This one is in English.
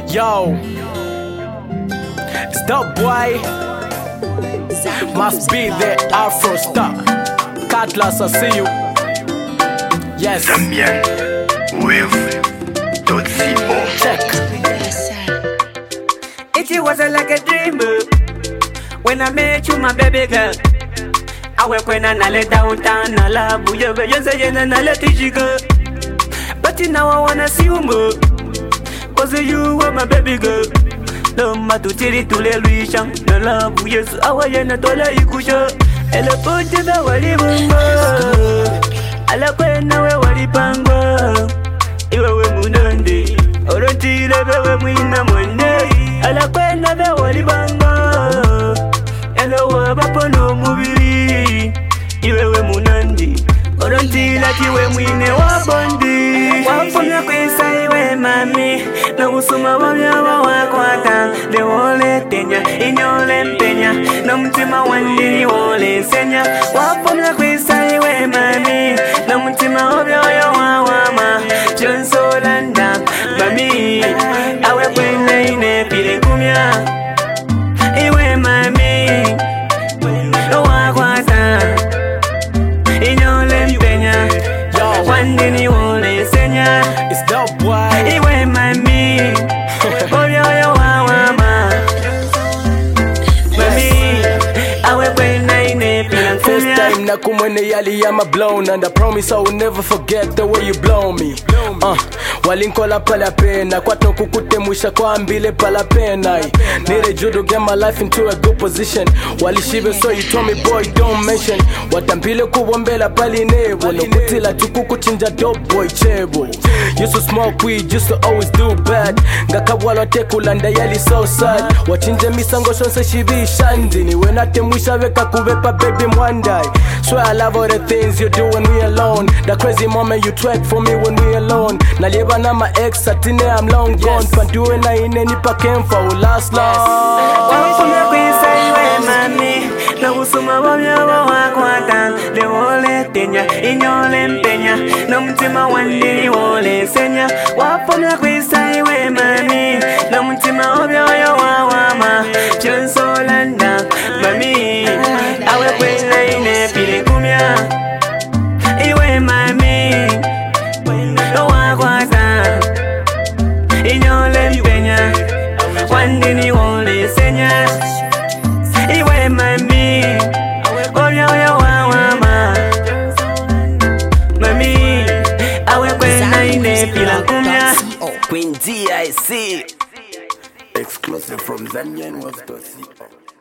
Yo, it's the boy. Must be the Afro star. Cutlass, I see you. Yes. Damien with Totsimo. Check. It wasn't like a dream when I met you, my baby girl. I went when I let downtown, I love you, and I let you go. But now I wanna see you more. Cause you were my baby girl. No matter to le luishan, no love, yes, I was in a tola ikusha. And I put you the wali bungo. I like when I wear wali pango. You were Munandi, or a tea level when I'm one day. I like when I wear wali bango. And I were Bapono movie. You were Munandi, or a tea like you when we never bondi. One from your queen, say, where mammy. No usuma wabya wakwata le wole tenya inyole mpenya no mtima wandini wole senya wapomya kwisa iwe mami no mtima wabya wawama Johnson landa mami awe kwenda ine pile kumya iwe mami no wakwata inyole mpenya wandini wole senya. It's the boy. Iwe mami First time na kumwene yali ya blown. And I promise I will never forget the way you blow me. Walinkola pala pena kwato kukutemusha kwa ambile pala pena. Needed you to get my life into a good position. Walishibe so you told me boy don't mention. Watampile kuwombela pali nebo. No kutila tukukuchinja dope boy chebo. Used to smoke weed, used to always do bad. Ngakabwala tekulanda yali so sad. Wachinje misango shonse shibi shandini. When I temusha weka kuvepa baby one day. Swear I love all the things you do when we alone. The crazy moment you twerk for me when we alone. Nalieba na my ex atine I'm long gone. Panduwe na ine nipa kemfa will last long. Wapomya kwisa iwe mami na usuma wabya wakwata le wole tenya inyole mpenya no mtima wandini wole senya. Wapomya kwisa iwe mami na mtima wabya wawama Johnson landa mami awe kwenda ine pile kumya iwe mami no wakwata inyole mpenya wandini wole senya. Iwe mami obya wawama mami awe kwenda ine pile kumya Queen DIC. Exclusive from Damien with Totsimo.